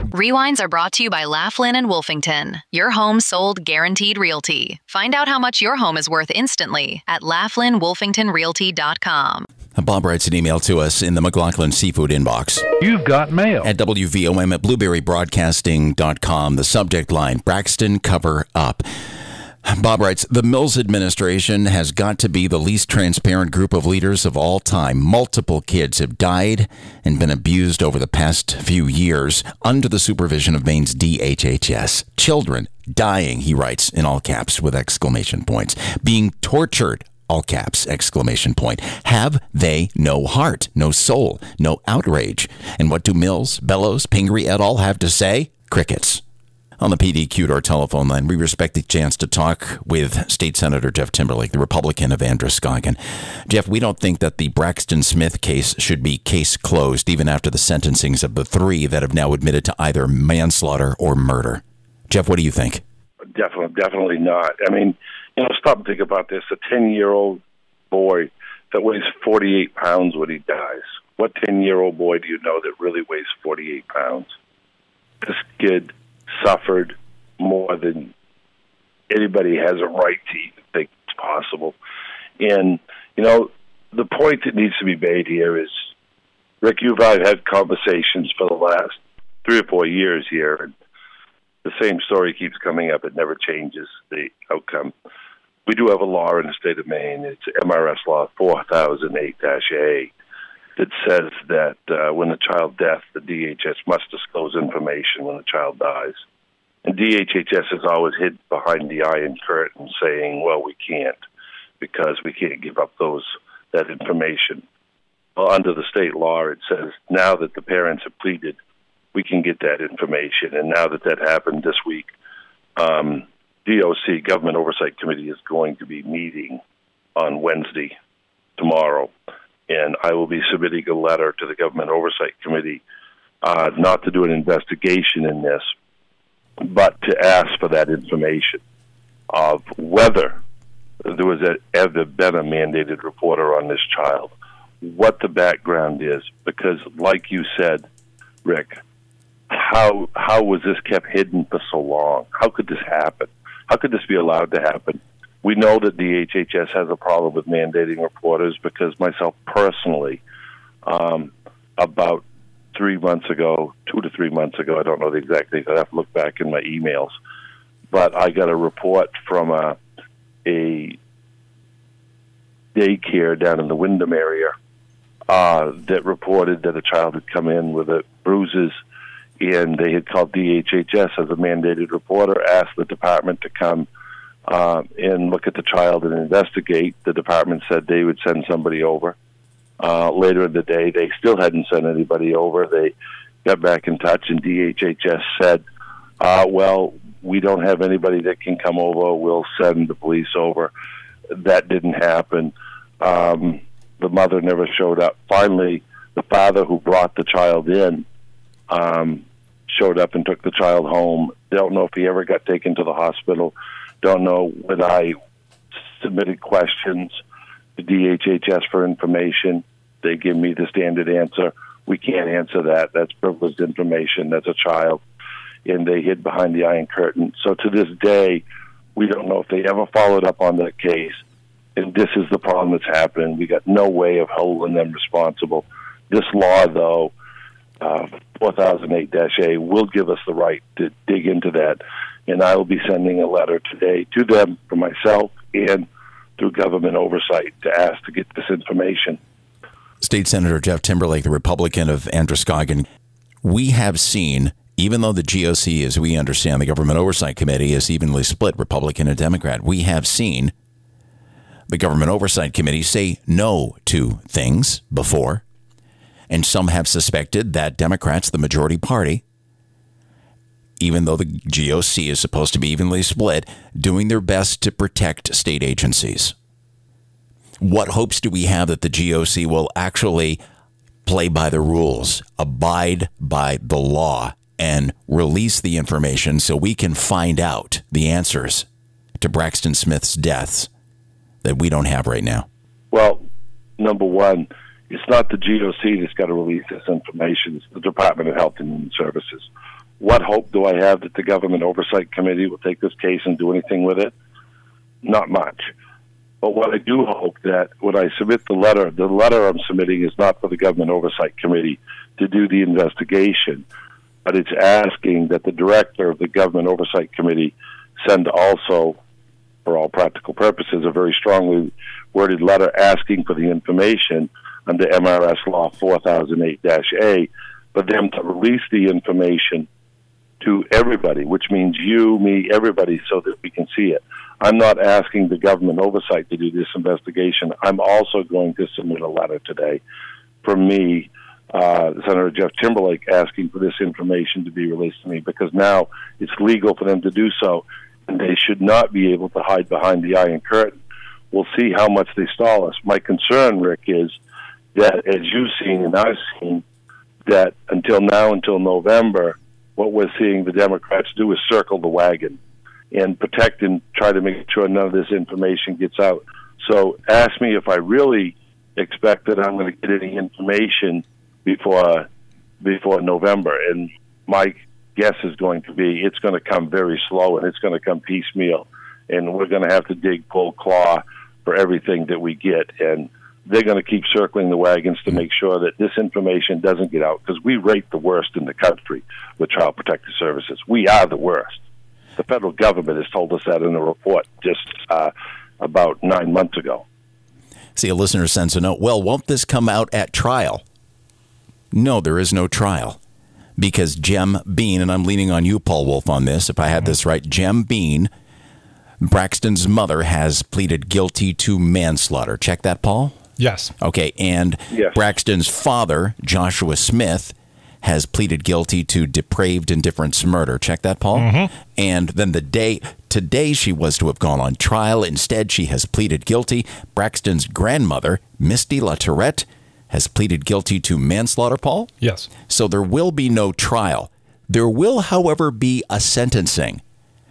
Rewinds are brought to you by Laughlin and Wolfington. Your home sold guaranteed realty. Find out how much your home is worth instantly at LaughlinWolfingtonRealty.com. Bob writes an email to us in the McLaughlin Seafood inbox. You've got mail. At WVOM at BlueberryBroadcasting.com. The subject line, Braxton cover up. Bob writes, the Mills administration has got to be the least transparent group of leaders of all time. Multiple kids have died and been abused over the past few years under the supervision of Maine's DHHS. Children dying, he writes in all caps with exclamation points. Being tortured, all caps, exclamation point. Have they no heart, no soul, no outrage? And what do Mills, Bellows, Pingree et al. Have to say? Crickets. On the PDQ telephone line, we respect the chance to talk with State Senator Jeff Timberlake, the Republican of Androscoggin. Jeff, we don't think that the Braxton Smith case should be case closed, even after the sentencings of the three that have now admitted to either manslaughter or murder. Jeff, what do you think? Definitely not. I mean, stop and think about this. A 10-year-old boy that weighs 48 pounds when he dies. What 10-year-old boy do you know that really weighs 48 pounds? This kid suffered more than anybody has a right to even think it's possible. And, the point that needs to be made here is, Rick, you've had conversations for the last 3 or 4 years here, and the same story keeps coming up. It never changes the outcome. We do have a law in the state of Maine. It's MRS Law 4008-A that says that when a child death, the DHS must disclose information when a child dies. And DHHS has always hid behind the iron curtain saying, well, we can't because we can't give up that information. Well, under the state law, it says now that the parents have pleaded, we can get that information. And now that happened this week, DOC, Government Oversight Committee, is going to be meeting on Wednesday, tomorrow. And I will be submitting a letter to the Government Oversight Committee not to do an investigation in this, but to ask for that information of whether there was ever been a mandated reporter on this child, what the background is. Because like you said, Rick, how was this kept hidden for so long? How could this happen? How could this be allowed to happen? We know that DHHS has a problem with mandating reporters because myself personally, about 3 months ago, 2 to 3 months ago, I don't know the exact date, I'd have to look back in my emails, but I got a report from a daycare down in the Windham area that reported that a child had come in with bruises, and they had called DHHS as a mandated reporter, asked the department to come and look at the child and investigate. The department said they would send somebody over. Later in the day, they still hadn't sent anybody over. They got back in touch, and DHHS said, well, we don't have anybody that can come over. We'll send the police over. That didn't happen. The mother never showed up. Finally, the father who brought the child in showed up and took the child home. Don't know if he ever got taken to the hospital. Don't know when I submitted questions to DHHS for information. They give me the standard answer. We can't answer that. That's privileged information. That's a child. And they hid behind the iron curtain. So to this day, we don't know if they ever followed up on that case. And this is the problem that's happening. We got no way of holding them responsible. This law, though, 4008-A, will give us the right to dig into that. And I will be sending a letter today to them for myself and through government oversight to ask to get this information. State Senator Jeff Timberlake, the Republican of Androscoggin. We have seen, even though the GOC, as we understand, the Government Oversight Committee is evenly split, Republican and Democrat, we have seen the Government Oversight Committee say no to things before. And some have suspected that Democrats, the majority party, even though the GOC is supposed to be evenly split, doing their best to protect state agencies. What hopes do we have that the GOC will actually play by the rules, abide by the law, and release the information so we can find out the answers to Braxton Smith's deaths that we don't have right now? Well, number one, it's not the GOC that's got to release this information. It's the Department of Health and Human Services. What hope do I have that the Government Oversight Committee will take this case and do anything with it? Not much. But what I do hope that when I submit the letter I'm submitting is not for the Government Oversight Committee to do the investigation, but it's asking that the director of the Government Oversight Committee send also, for all practical purposes, a very strongly worded letter asking for the information under MRS Law 4008-A, for them to release the information to everybody, which means you, me, everybody, so that we can see it. I'm not asking the government oversight to do this investigation. I'm also going to submit a letter today from me, Senator Jeff Timberlake, asking for this information to be released to me, because now it's legal for them to do so, and they should not be able to hide behind the Iron Curtain. We'll see how much they stall us. My concern, Rick, is that, as you've seen and I've seen, that until November, what we're seeing the Democrats do is circle the wagon and protect and try to make sure none of this information gets out. So ask me if I really expect that I'm going to get any information before November. And my guess is going to be it's going to come very slow, and it's going to come piecemeal. And we're going to have to dig, pull, claw for everything that we get. And they're going to keep circling the wagons to make sure that this information doesn't get out, because we rate the worst in the country with Child Protective Services. We are the worst. The federal government has told us that in a report just about 9 months ago. See, a listener sends a note, well, won't this come out at trial? No, there is no trial, because Jem Bean, and I'm leaning on you, Paul Wolf, on this, if I had this right, Jem Bean, Braxton's mother, has pleaded guilty to manslaughter. Check that, Paul? Yes. Okay, and yes. Braxton's father, Joshua Smith, has pleaded guilty to depraved indifference murder. Check that, Paul? Mm-hmm. And then today she was to have gone on trial. Instead, she has pleaded guilty. Braxton's grandmother, Misty LaTourette, has pleaded guilty to manslaughter, Paul? Yes. So there will be no trial. There will, however, be a sentencing.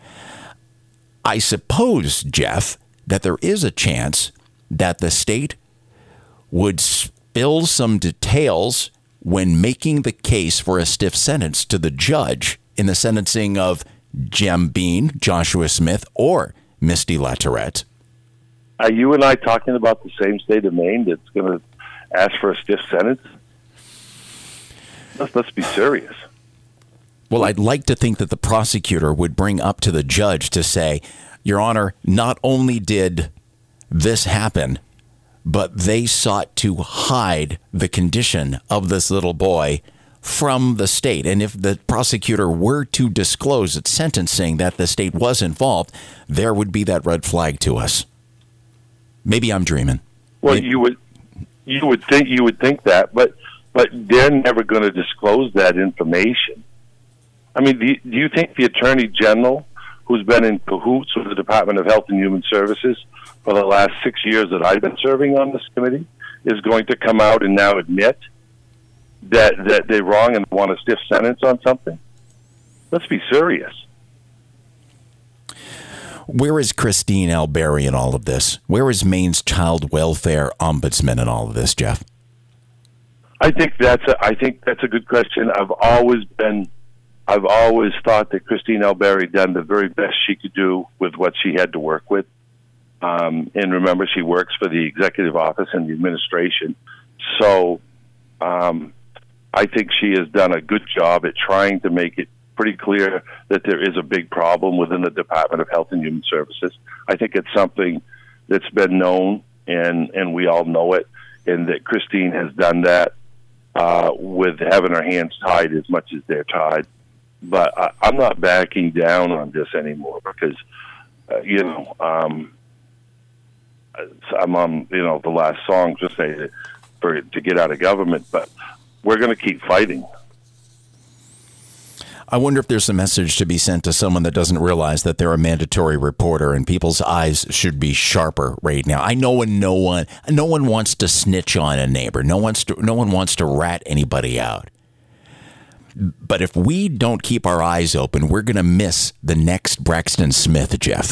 I suppose, Jeff, that there is a chance that the state would spill some details when making the case for a stiff sentence to the judge in the sentencing of Jem Bean, Joshua Smith, or Misty LaTourette. Are you and I talking about the same state of Maine that's going to ask for a stiff sentence? Let's be serious. Well, I'd like to think that the prosecutor would bring up to the judge to say, Your Honor, not only did this happen, but they sought to hide the condition of this little boy from the state. And if the prosecutor were to disclose at sentencing that the state was involved, there would be that red flag to us. Maybe I'm dreaming. Well, you would think that, but they're never going to disclose that information. I mean, do you think the Attorney General, who's been in cahoots with the Department of Health and Human Services for the last 6 years that I've been serving on this committee, is going to come out and now admit that they're wrong and want a stiff sentence on something? Let's be serious. Where is Christine Alberry in all of this? Where is Maine's Child Welfare Ombudsman in all of this, Jeff? I think that's a good question. I've always thought that Christine Alberry done the very best she could do with what she had to work with. And remember, she works for the executive office and the administration. So I think she has done a good job at trying to make it pretty clear that there is a big problem within the Department of Health and Human Services. I think it's something that's been known, and we all know it, and that Christine has done that with having her hands tied as much as they're tied. But I'm not backing down on this anymore because, I'm on, the last song to say that to get out of government, but we're going to keep fighting. I wonder if there's a message to be sent to someone that doesn't realize that they're a mandatory reporter and people's eyes should be sharper right now. I know no one wants to snitch on a neighbor. No one wants to rat anybody out. But if we don't keep our eyes open, we're going to miss the next Braxton Smith, Jeff.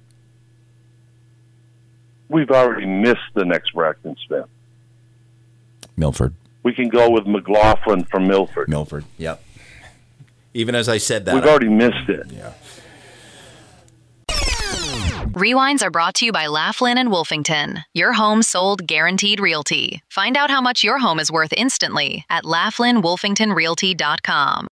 We've already missed the next Braxton Smith. Milford. We can go with McLaughlin from Milford. Yep. Even as I said that. We've already missed it. Yeah. Rewinds are brought to you by Laughlin and Wolfington, your home sold guaranteed realty. Find out how much your home is worth instantly at laughlinwolfingtonrealty.com.